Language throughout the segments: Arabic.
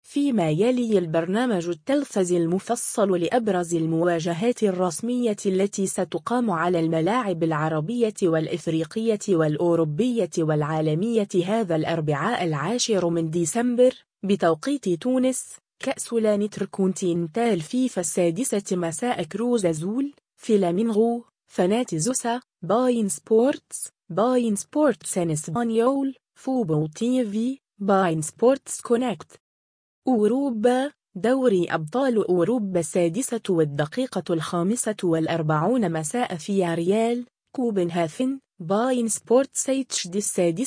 فيما يلي البرنامج التلفزي المفصل لأبرز المواجهات الرسمية التي ستقام على الملاعب العربية والإفريقية والأوروبية والعالمية هذا الأربعاء 10 من ديسمبر بتوقيت تونس. كأس الانتركونتينتال فيفا 6 مساء كروز أزول، فلامينغو، فاناتيزوسا، باين سبورتس إن إسبانيول، فوتبول تيفي، باين سبورتس كونكت. أوروبا، دوري أبطال أوروبا 6:45 مساء في ريال، كوبنهاغن، باين سبورتس HD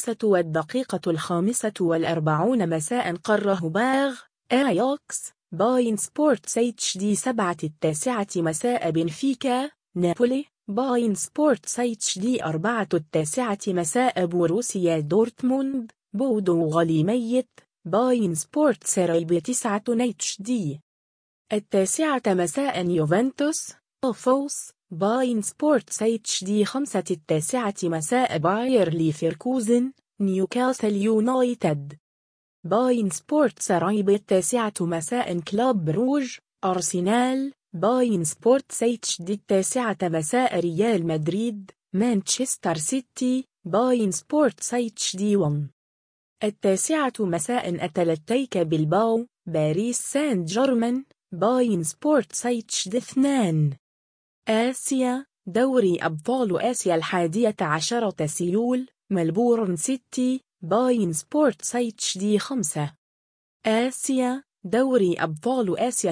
6:45 مساء قاره باغ، أياكس، باين سبورتس HD 7:09 مساء بنفيكا، نابولي، باين سبورتس HD 4:09 مساء بوروسيا دورتموند، بودو غليميت، باين سبورتس ريب 9 HD 9 مساء يوفنتوس، أوفوس، باين سبورتس HD 5:09 مساء باير ليفركوزن، نيوكاسل يونايتد، باين سبورتس ريب 9 مساء كلوب بروج، أرسنال، باين سبورتس HD 9 مساء ريال مدريد، مانشستر سيتي، باين سبورتس HD 1 9 مساء أتلتيك بلباو، باريس سان جيرمان، باين سبورتس HD 2. آسيا، دوري أبطال آسيا 11 سيول، ملبورن سيتي، باين سبورتس HD 5. آسيا، دوري أبطال آسيا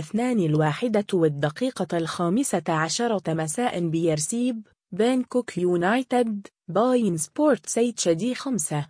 2:01 مساء بيرسيب، بانكوك يونايتد، باين سبورتس HD 5.